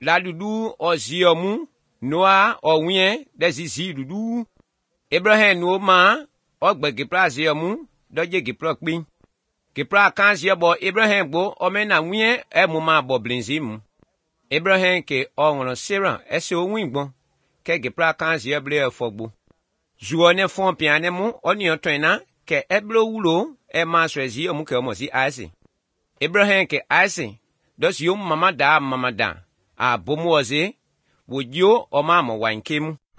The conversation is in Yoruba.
la dudu oziomu noa owien desizi dudu Abraham no ma ogbe gipra ziomu doje gipra pin gipra kan ziebo Abraham gbo omena wien emuma boblinzimu Abraham ke onro Sarah ese owingbon ke gipra kan zieble efogbo zuone fon pianemu oni otwena ke eblo wulo e ma swezi omu ke omo si Isaac Abraham ke Isaac dos yom mama da a bomu oze wodio o ma mo wankemu